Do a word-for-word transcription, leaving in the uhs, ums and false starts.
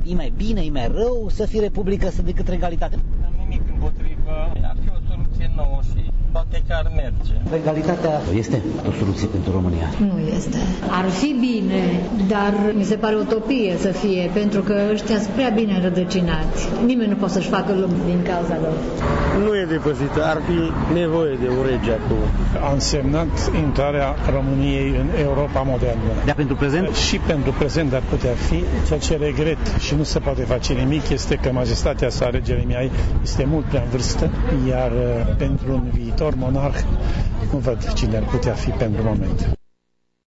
E mai bine, e mai rău să fie republică să decât regalitate? N-am nimic împotrivă, ar fi o soluție nouă și poate că ar merge. Regalitatea este o soluție pentru România? Nu este. Ar fi bine, dar mi se pare utopie să fie, pentru că ăștia sunt prea bine înrădăcinați. Nimeni nu poate să-și facă lume din cauza lor. Nu e depășită, ar fi nevoie de o rege acum. A însemnat intrarea României în Europa modernă. Dar pentru prezent? Și pentru prezent ar putea fi. Ceea ce regret și nu se poate face nimic este că majestatea sa, regele Mihai, este mult prea în vârstă, iar pentru un viitor monarh nu văd cine ar putea fi pentru moment.